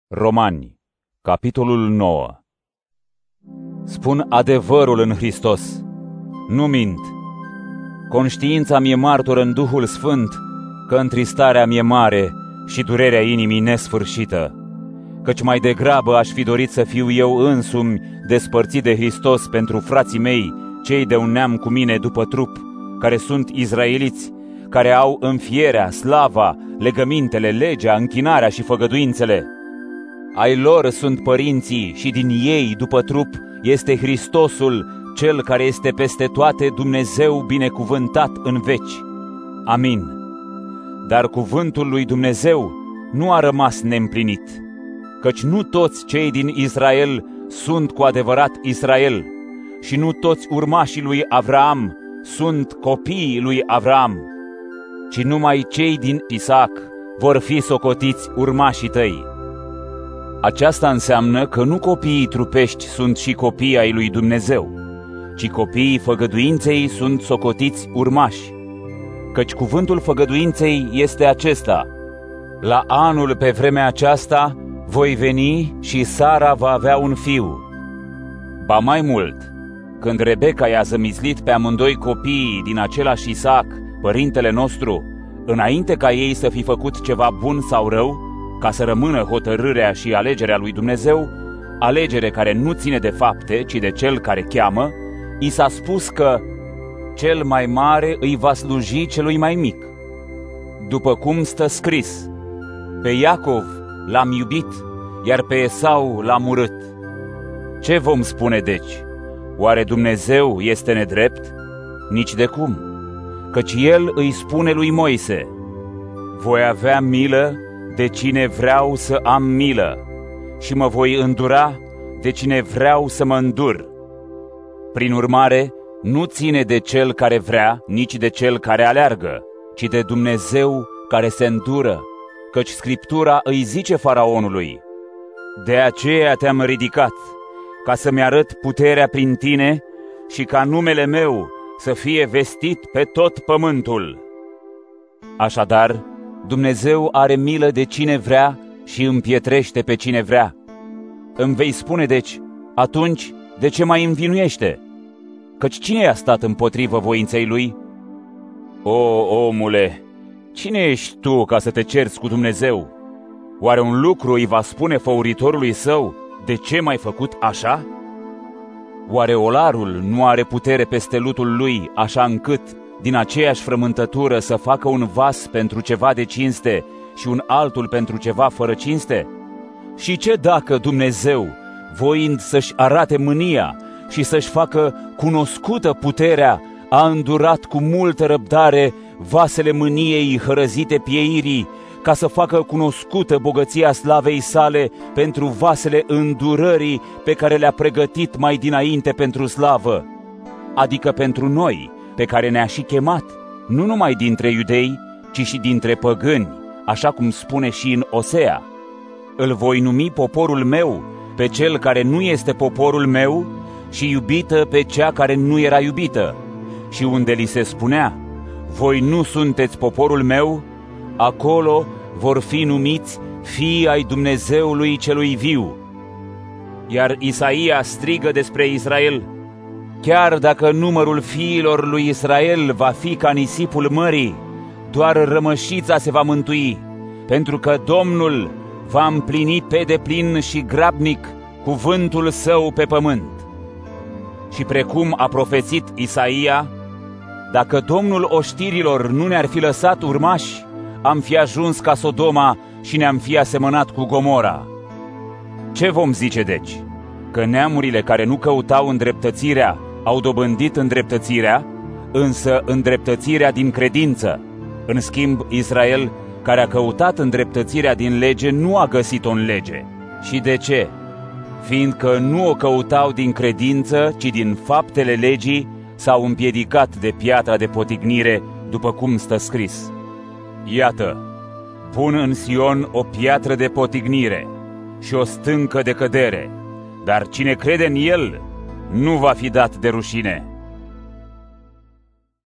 Romani, capitolul 9. Spun adevărul în Hristos, nu mint. Conștiința mi-e martoră în Duhul Sfânt că întristarea mi-e mare și durerea inimii nesfârșită, căci mai degrabă aș fi dorit să fiu eu însumi despărțit de Hristos pentru frații mei, cei de un neam cu mine după trup, care sunt izraeliți, care au înfierea, slava, legămintele, legea, închinarea și făgăduințele. Ai lor sunt părinții și din ei, după trup, este Hristosul, Cel care este peste toate, Dumnezeu binecuvântat în veci. Amin. Dar cuvântul lui Dumnezeu nu a rămas neîmplinit, căci nu toți cei din Israel sunt cu adevărat Israel și nu toți urmașii lui Avraam sunt copiii lui Avraam, ci numai cei din Isaac vor fi socotiți urmașii tăi. Aceasta înseamnă că nu copiii trupești sunt și copiii ai lui Dumnezeu, ci copiii făgăduinței sunt socotiți urmași. Căci cuvântul făgăduinței este acesta: la anul pe vremea aceasta voi veni și Sara va avea un fiu. Ba mai mult, când Rebecca i-a zămislit pe amândoi copiii din același Isaac, părintele nostru, înainte ca ei să fi făcut ceva bun sau rău, ca să rămână hotărârea și alegerea lui Dumnezeu, alegere care nu ține de fapte, ci de Cel care cheamă, i s-a spus că cel mai mare îi va sluji celui mai mic. După cum stă scris: pe Iacov l-am iubit, iar pe Esau l-am urât. Ce vom spune deci? Oare Dumnezeu este nedrept? Nici de cum, căci El îi spune lui Moise: voi avea milă de cine vreau să am milă și mă voi îndura de cine vreau să mă îndur. Prin urmare, nu ține de cel care vrea, nici de cel care aleargă, ci de Dumnezeu care se îndură, căci Scriptura îi zice Faraonului: de aceea te-am ridicat, ca să-mi arăt puterea prin tine și ca numele meu să fie vestit pe tot pământul. Așadar, Dumnezeu are milă de cine vrea și împietrește pe cine vrea. Îmi vei spune deci: atunci de ce mai învinuiește? Căci cine i-a stat împotrivă voinței lui? O, omule, cine ești tu ca să te cerți cu Dumnezeu? Oare un lucru îi va spune făuritorului său: de ce m-ai făcut așa? Oare olarul nu are putere peste lutul lui, așa încât din aceeași frământătură să facă un vas pentru ceva de cinste și un altul pentru ceva fără cinste? Și ce dacă Dumnezeu, voind să-și arate mânia și să-și facă cunoscută puterea, a îndurat cu multă răbdare vasele mâniei hărăzite pieirii, ca să facă cunoscută bogăția slavei sale pentru vasele îndurării pe care le-a pregătit mai dinainte pentru slavă, adică pentru noi, pe care ne-a și chemat, nu numai dintre iudei, ci și dintre păgâni, așa cum spune și în Osea: îl voi numi poporul meu pe cel care nu este poporul meu și iubită pe cea care nu era iubită. Și unde li se spunea: voi nu sunteți poporul meu, acolo vor fi numiți fii ai Dumnezeului celui viu. Iar Isaia strigă despre Israel: chiar dacă numărul fiilor lui Israel va fi ca nisipul mării, doar rămășița se va mântui, pentru că Domnul va împlini pe deplin și grabnic cuvântul său pe pământ. Și precum a profețit Isaia: dacă Domnul oștirilor nu ne-ar fi lăsat urmași, am fi ajuns ca Sodoma și ne-am fi asemănat cu Gomora. Ce vom zice deci? Că neamurile care nu căutau îndreptățirea au dobândit îndreptățirea, însă îndreptățirea din credință. În schimb, Israel, care a căutat îndreptățirea din lege, nu a găsit-o în lege. Și de ce? Fiindcă nu o căutau din credință, ci din faptele legii, s-au împiedicat de piatra de potignire, după cum stă scris: iată, pun în Sion o piatră de potignire și o stâncă de cădere, dar cine crede în el nu va fi dat de rușine.